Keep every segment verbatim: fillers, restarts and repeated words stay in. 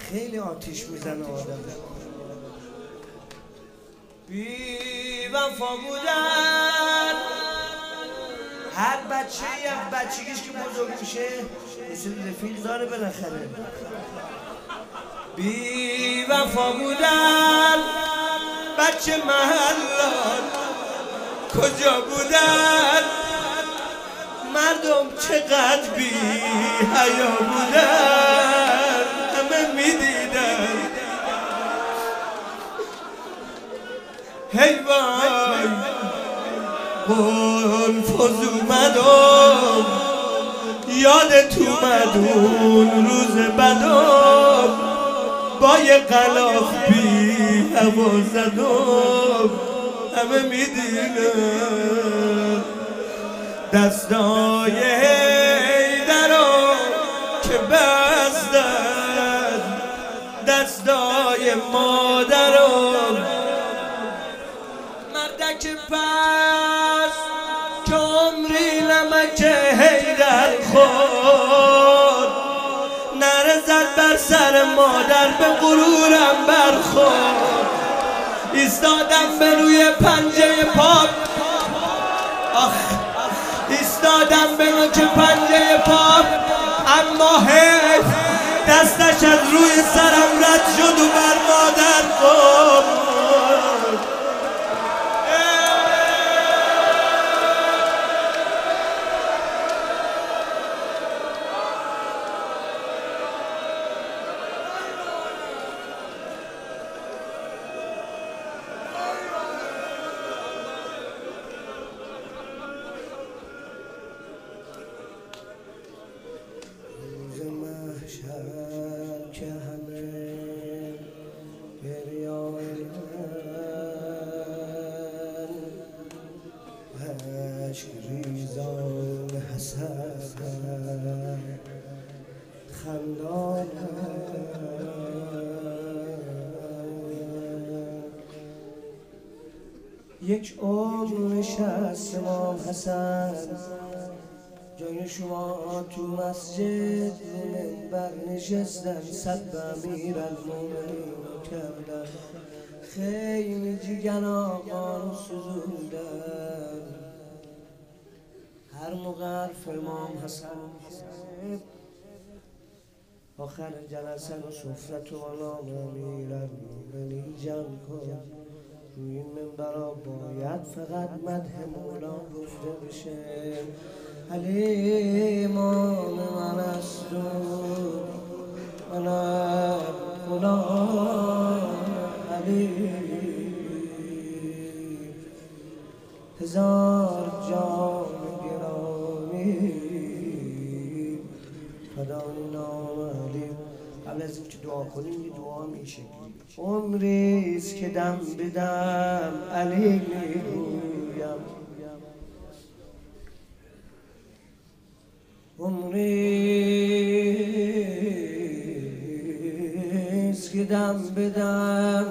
خیلی آتیش میزنه آدم. بی وفا بودن هر بچه یک بچگیش که بزرگ میشه مثل رفیق داره بالاخره. بی وفا بودن بچه محلان کجا بودن، مردم چقدر بی حیا بودن، همه میدیدن. هی وای بلفز اومدم یادت اومد اون روز بدم، با یه غلاف بی هوا زدم، همه میدیدن. دستای حیدرو که بستن دستای مادرو، مردک پس که عمری نمک حیدر خورد، نره زد بر سر مادر به غرورم برخورد. ایستادم به روی پنجه پاک، آخ ایستادم به نوک پنجه پاک، اما حیف دستش از روی سرم رد شد و بر مادر خورد. که همه گریان عشق ریزان حسد خندان، یک عمر نشست امام حسن جای شما تو مسجد منبر نشستن، صد به امیرالمومنین کردن، خیلی جگر آقا رو سزوندن. هر موقع حرف امام حسن آخر جلسه و سفرت و علا امیرالمومنین جمع کن، روی این منبرها باید فقط مدح مولا گفته بشه. علی امام من است و من غلام علی، هزار جان گرامی فدای نام علی. قبل از اینکه دعا کنیم یه دعا میشه. عمریست که دم بدم علی میگویم، عمریست که دم بدم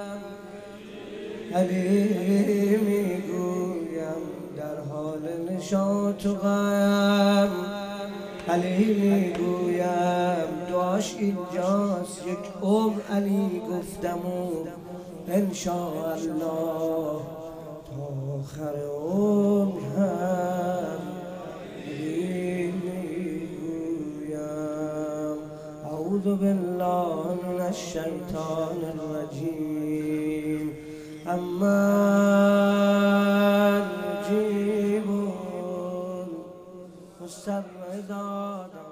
علی میگویم، در حال نشاط و غم علی میگویم. دعاش اینجاست یک عمر علی گفتم و انشاءالله تا آخر عمر هم علی میگویم. اعوذ بالله من الشیطان الرجیم. امن یجیب المضطر اذا دعاه